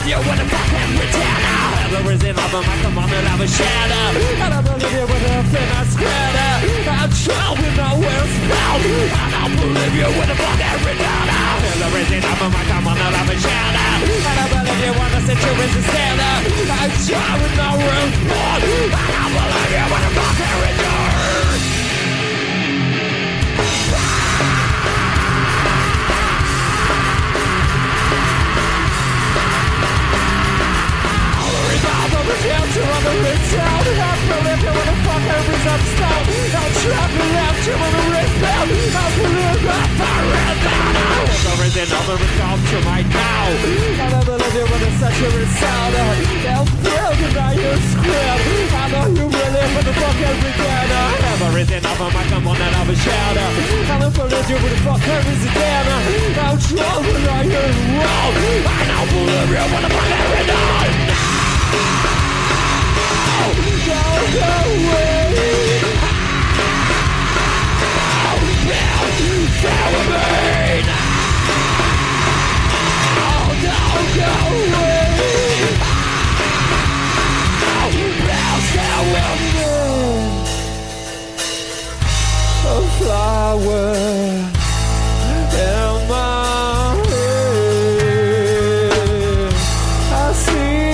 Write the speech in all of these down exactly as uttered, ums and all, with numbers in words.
believe you when I fucking return. Ever is in love, I come on and have a shadow. I don't believe you when I'm in a square. I'm traveling nowhere it's found. I don't believe you when I fucking return. Ever is in love, I come on and have a shadow. I don't believe you when I sit you in the stand. I'm traveling nowhere it's found. I don't believe you when I fucking return. The future on the wrist down. I believe you when the fucker is up stone. I'll trap you left you on the wristband. I believe that fire is down. Ever is in over the sculpture right now. I don't believe you when the suture is sound. They'll feel the night you scream. I know you really when the fucker began. Ever is in over my come on and have a shadow. I don't believe you when the fucker is dead. I'll try when I hear wrong. I don't believe you when the fucker is done. Go away. Oh, now, Halloween. Oh, don't go away. Oh, now, Halloween. A flower in my head. I see.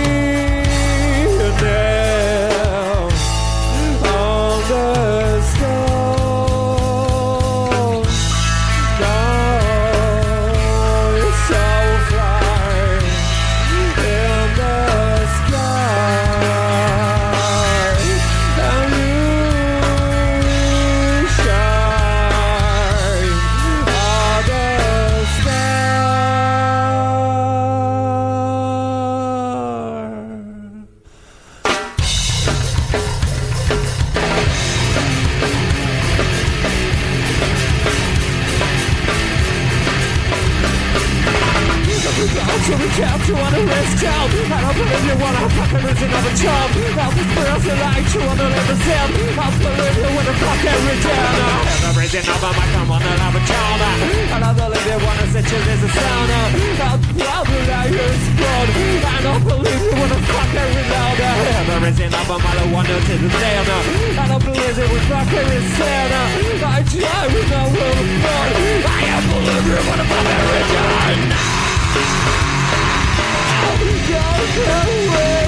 You wanna risk out. I don't believe you wanna fucking risk another job. I'll just press the light you wanna live the same. I'll believe you when the fucking return. Ever is enough of my come on and have a child. I don't believe you wanna sit you as a sound. I'll probably let you explode. I don't believe you when the fucking reload. Ever is enough of my wonder to the stand. I don't believe it was fucking insane. I try with no will to fall. I don't believe you when the fucking return. Go away.